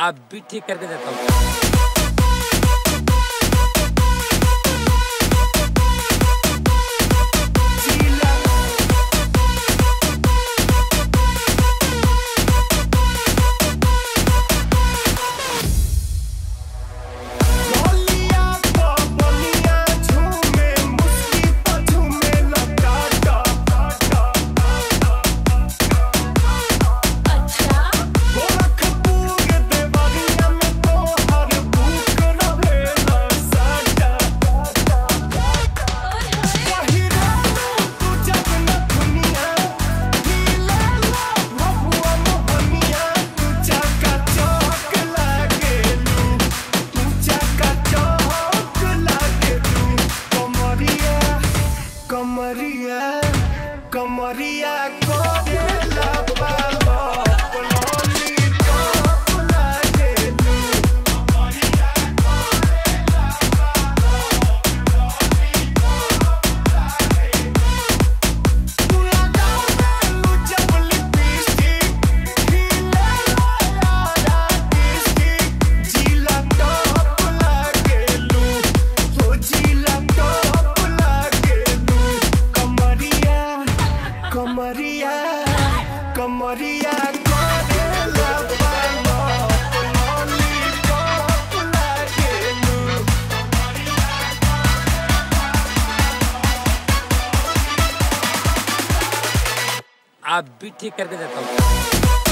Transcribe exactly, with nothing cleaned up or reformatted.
आप भी ठीक करके देता हूँ। कमरिया कमरिया कोरेला पालो पलोली टॉप लागेलू कमरिया कोरेला पालो पलोली टॉप लागेलू तू लगावेलू जब लिपस्टिक हिले यारा डिस्टिक जिला टॉप लागेलू हो जिला टॉप लागेलू कमरिया कमरिया कमरिया कोरेला पालो पलोली टॉप लागेलू आप भी ठीक करके देता हूँ।